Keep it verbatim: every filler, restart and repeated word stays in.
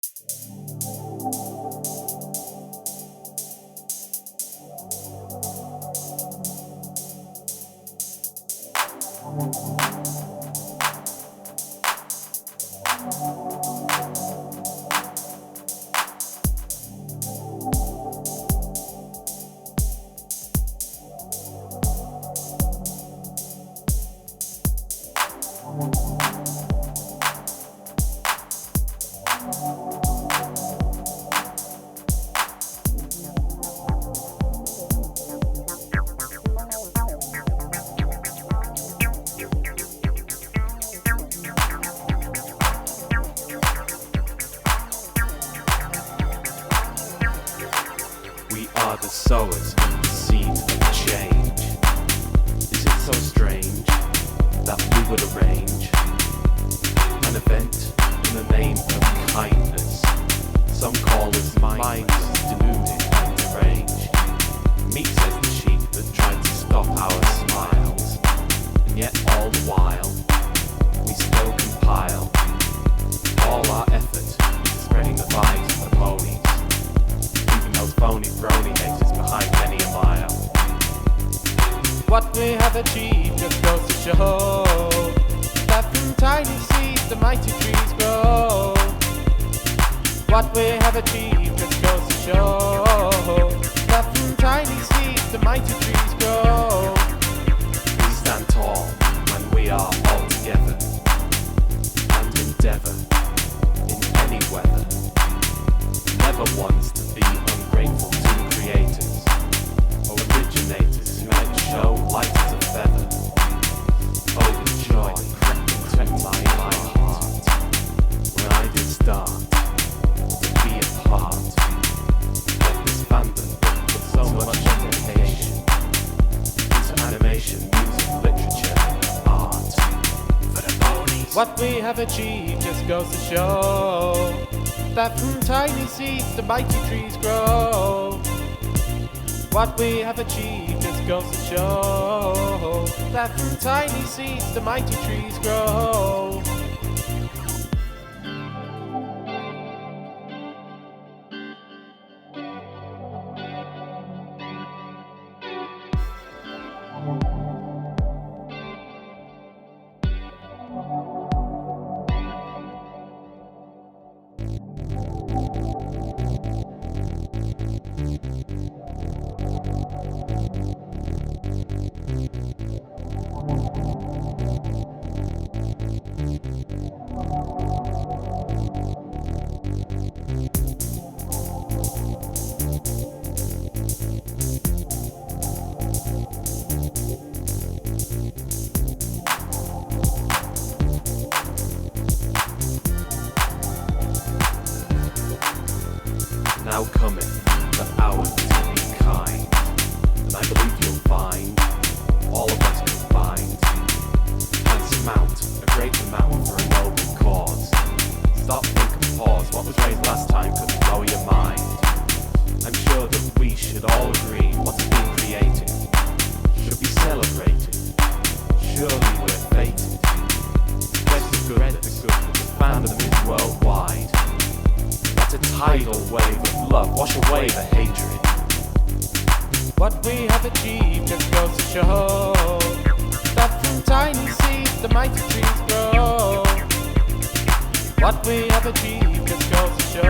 We are the sowers of the seed of change. Is it so strange that we would arrange an event in the name of kindness? Some call us mindless, deluded and deranged. Meek says the sheep that tried to stop our smiles, and yet all the while we still compile all our effort into spreading the vibes of the ponies. Those phony brony haters behind many a mile. What we have achieved just goes to show that from tiny seeds the mighty trees grow. What we have achieved just goes to show that from tiny seeds the mighty trees grow. We stand tall when we are all together and endeavor in any weather. Never wants to be ungrateful to the creators or originators who might show light as a feather. Oh, the joy crept into my, my heart when I did start to be a part of this fandom that put so much dedication into animation, music, literature, art for the ponies. What we have achieved just goes to show that from tiny seeds the mighty trees grow. What we have achieved just goes to show that from tiny seeds the mighty trees grow. Now cometh the hour to be kind, and I believe you'll find all of us combined can surmount a great amount for a noble cause. Stop, think and pause. What was raised last time could blow your mind. I'm sure that we should all agree what has been created should be celebrated. Surely we're fated. Spread the good, the good, the fandom is worldwide. A tidal wave of love, wash away the hatred. What we have achieved just goes to show that from tiny seeds the mighty trees grow. What we have achieved just goes to